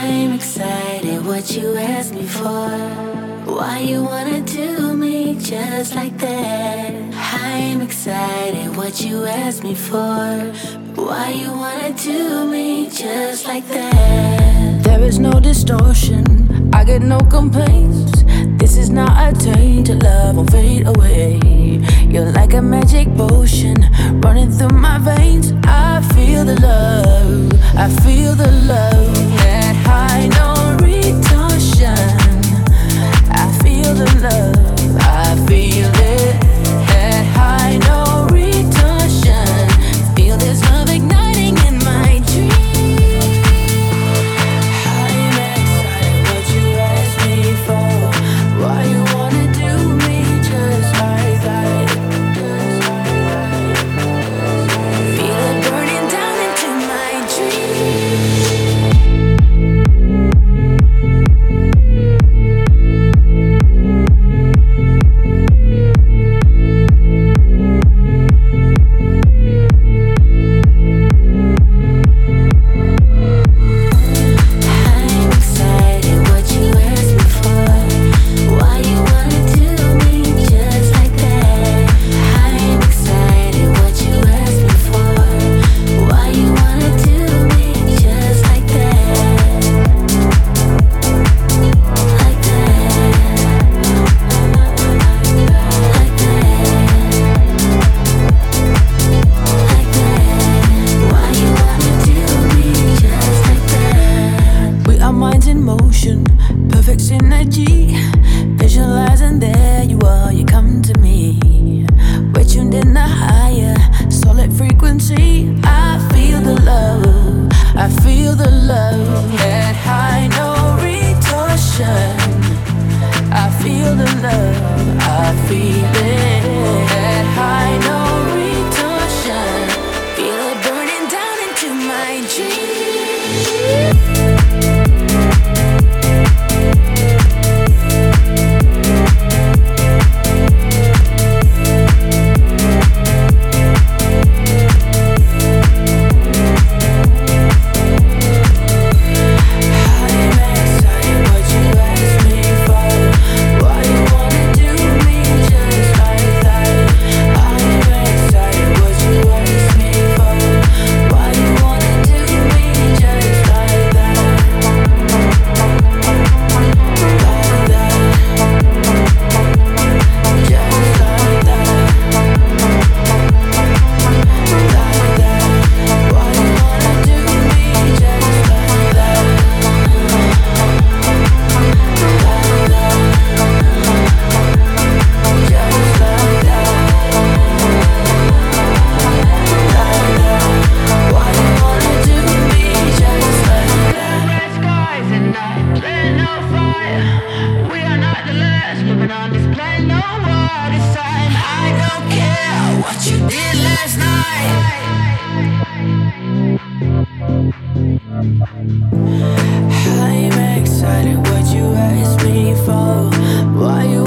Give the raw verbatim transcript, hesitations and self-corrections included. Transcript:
I'm excited what you asked me for. Why you wanna do me just like that? I'm excited what you asked me for. Why you wanna do me just like that? There is no distortion, I get no complaints. This is not a tainted love, won't fade away. You're like a magic potion running through my veins. I feel the love, I feel the love. That high, no retortion. I feel the love, I feel it. That high, no retortion. Feel this love igniting in my dreams. I'm excited what you asked me for. Why you wanna do me just like that? Just like that. Feel it burning down into my dreams. Perfect synergy, visualizing there you are, you come to me. We're tuned in the higher, solid frequency. I feel the love, I feel the love. That high, no retortion. I feel the love, I feel it. That high, no retortion. Feel it burning down into my dreams. I'm excited what you asked me for. Why you